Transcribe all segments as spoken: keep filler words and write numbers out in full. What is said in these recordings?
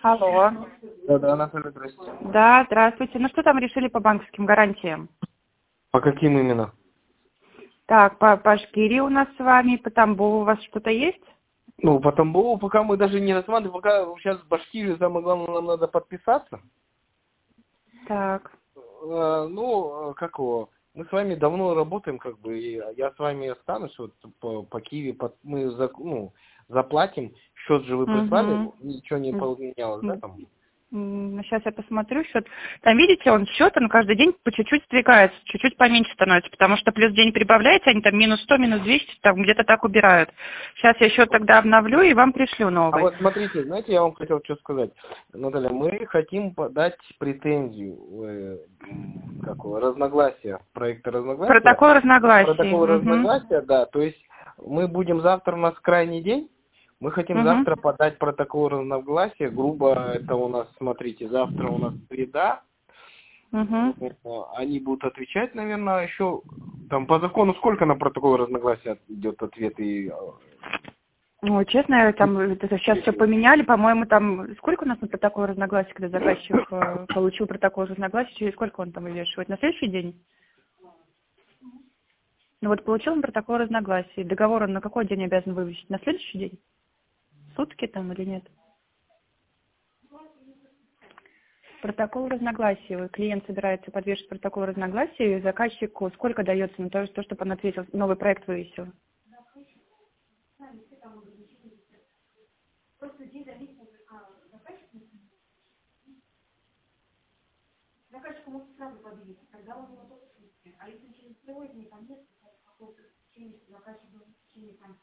Алло. Да, да, Анатолий, здравствуйте. Да, здравствуйте. Ну что там решили по банковским гарантиям? По каким именно? Так, по Башкирии у нас с вами, по Тамбову у вас что-то есть? Ну, по Тамбову пока мы даже не рассматриваем, пока сейчас в Башкирии, самое главное, нам надо подписаться. Так. Э, Ну, э, как его, мы с вами давно работаем, как бы, и я с вами останусь, вот по, по Киеве, под- мы за, ну, заплатим, счет же вы прислали, Угу. ничего не поменялось, да, там? Сейчас я посмотрю счет. Там, видите, он счет, он каждый день по чуть-чуть сдвигается, чуть-чуть поменьше становится, потому что плюс день прибавляется, они там минус сто, минус двести, там где-то так убирают. Сейчас я счет тогда обновлю и вам пришлю А новый. вот смотрите, знаете, я вам хотел что сказать. Наталья, мы хотим подать претензию, э, м, как его, разногласия, проекта разногласия. Протокол разногласий. Протокол Угу. разногласия, да, то есть мы будем завтра, у нас крайний день, мы хотим Угу. завтра подать протокол разногласия, грубо это у нас, смотрите, завтра у нас среда, Угу. они будут отвечать, наверное, еще, там по закону сколько на протокол разногласия идет ответ и... Ой, честно, там это сейчас все поменяли, по-моему, там сколько у нас на протокол разногласий, когда заказчик э, получил протокол разногласий, через сколько он там вывешивает? На следующий день? Ну вот получил он протокол разногласий. Договор он на какой день обязан вывесить? На следующий день? Сутки там или нет? Протокол разногласий. Вот клиент собирается подвешивать протокол разногласий, и заказчику сколько дается на то, чтобы он ответил, новый проект вывесил? Заказчику может сразу подъявить, тогда он его только сутки. А если через трое дней, там нет какого-то течения, что заказчик должен в течение там.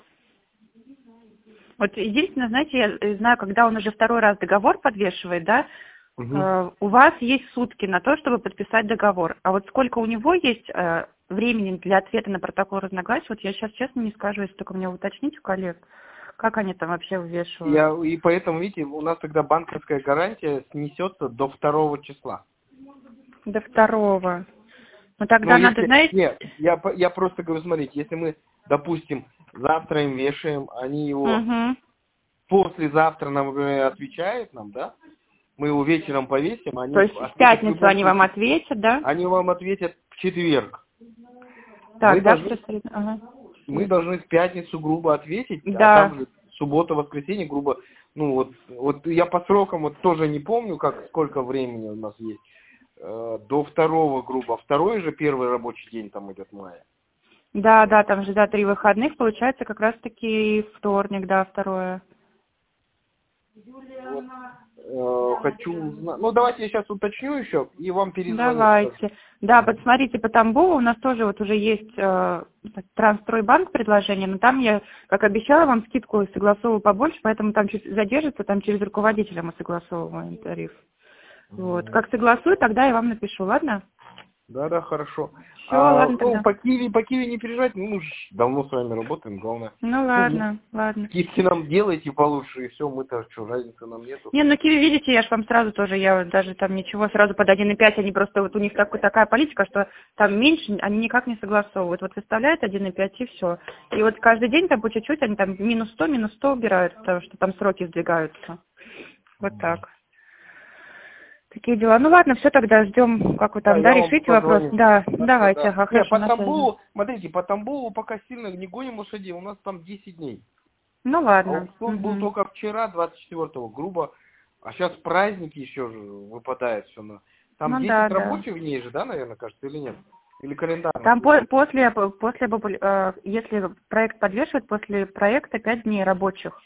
Вот единственное, знаете, я знаю, когда он уже второй раз договор подвешивает, да, Угу. э, у вас есть сутки на то, чтобы подписать договор. А вот сколько у него есть э, времени для ответа на протокол разногласий, вот я сейчас честно не скажу, если только мне уточнить у коллег, как они там вообще вывешивают. Я, и поэтому, видите, у нас тогда банковская гарантия снесется до второго числа. До второго. Ну тогда Ну, надо, если... знаете... Нет, я, по- я просто говорю, смотрите, если мы, допустим, завтра им вешаем, они его Угу. послезавтра нам, например, отвечают нам, да? Мы его вечером повесим, То они есть в ответят в пятницу любом они вам случае. ответят, да? Они вам ответят в четверг. Мы Так, завтра... должны, среда, ага. мы должны в пятницу грубо ответить, а Да. там же суббота, воскресенье, грубо, ну вот, вот я по срокам вот тоже не помню, как, сколько времени у нас есть. Э, До второго, грубо. Второй же первый рабочий день там идет мая. Да, да, там же, да, три выходных, получается как раз-таки вторник, да, второе. Вот, э, хочу узнать. Ну, давайте я сейчас уточню еще и вам перезвоню. Скажу. Давайте. Да, посмотрите, по Тамбову у нас тоже вот уже есть э, Трансстройбанк предложение, но там я, как обещала, вам скидку согласовываю побольше, поэтому там чуть задержится, там через руководителя мы согласовываем тариф. Вот. Как согласую, тогда я вам напишу, ладно? Да, да, хорошо. Все, А, ладно ну, тогда. по Киеве, по Киеве не переживать, ну, мы ж давно с вами работаем, главное. Ну Ну, ладно, ладно. скидки нам делайте получше, и все, мы-то что, разницы нам нету. Не, ну Киви, видите, я же вам сразу тоже, я вот даже там ничего, сразу под один и пять, они просто, вот у них так, такая политика, что там меньше, они никак не согласовывают. Вот выставляют один и пять и все. И вот каждый день там по чуть-чуть, они там минус сто, минус сто убирают, потому что там сроки сдвигаются. Вот так. Такие дела. Ну ладно, все тогда ждем, как вы Да, там, да, я вам решите вопрос. позвоню. Да, Хорошо, давайте, да. ага, Не, хорошо, по на связи. Тамбову, смотрите, по Тамбову пока сильно не гоним лошадей, у нас там десять дней. Ну А ладно. вот суд был Угу. только вчера, двадцать четвёртого, грубо. А сейчас праздники еще же выпадает все на... Там Ну десять да, да. рабочих дней же, да, наверное, кажется, или нет? Или календарных? Там по- после, после, э, если проект подвешивает, после проекта пять дней рабочих.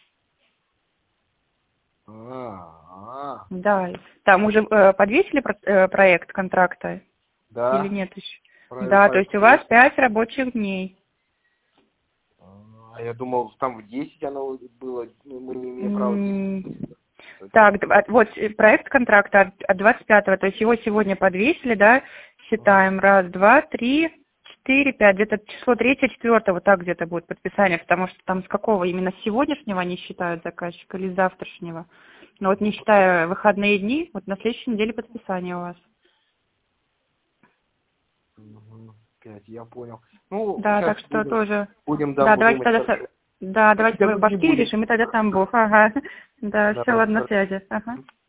А, а, Да, там уже э, подвесили про- э, проект контракта или да, нет еще? правильно, Да, то есть у вас правильно. пять рабочих дней. А я думал, там в десять оно было, ну, мы не имеем права М, десять. Так, д- от- вот э, проект контракта от, от двадцать пятого, то есть его сегодня подвесили, да, считаем, раз, два, три, четыре, пять, где-то число третье, четвертое, вот так где-то будет подписание, потому что там с какого, именно с сегодняшнего они считают заказчика или с завтрашнего. Но вот не считая выходные дни, вот на следующей неделе подписание у вас. Мгм, пять, я понял. Ну, Да, сейчас так что будем, тоже. будем, да, Да, будем давайте думать, тогда со- хорошо. Да, давайте тебя в тут не Башкирии будет. решим, и тогда Тамбов. Ага. Да, Да, все, ладно, на хорошо. связи. Ага.